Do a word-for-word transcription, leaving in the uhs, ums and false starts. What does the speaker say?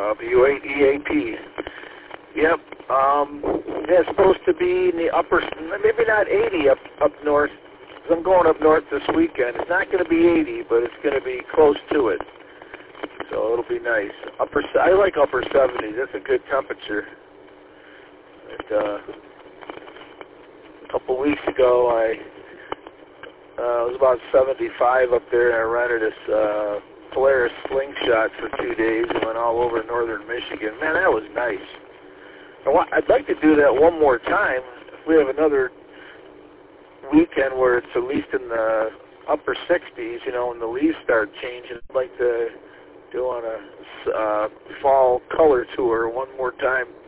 uh, V eight E A P. Yep. Um, yeah, it's supposed to be in the upper, maybe not eighty up up north. 'Cause I'm going up north this weekend. It's not going to be eighty, but it's going to be close to it. So it'll be nice. Upper, I like upper seventies. That's a good temperature. And, uh, a couple weeks ago, I uh, it was about seventy-five up there, and I rented this uh, Polaris slingshot for two days and went all over northern Michigan. Man, that was nice. I want, I'd like to do that one more time. If we have another weekend where it's at least in the upper sixties, you know, when the leaves start changing, I'd like to go on a uh, fall color tour one more time.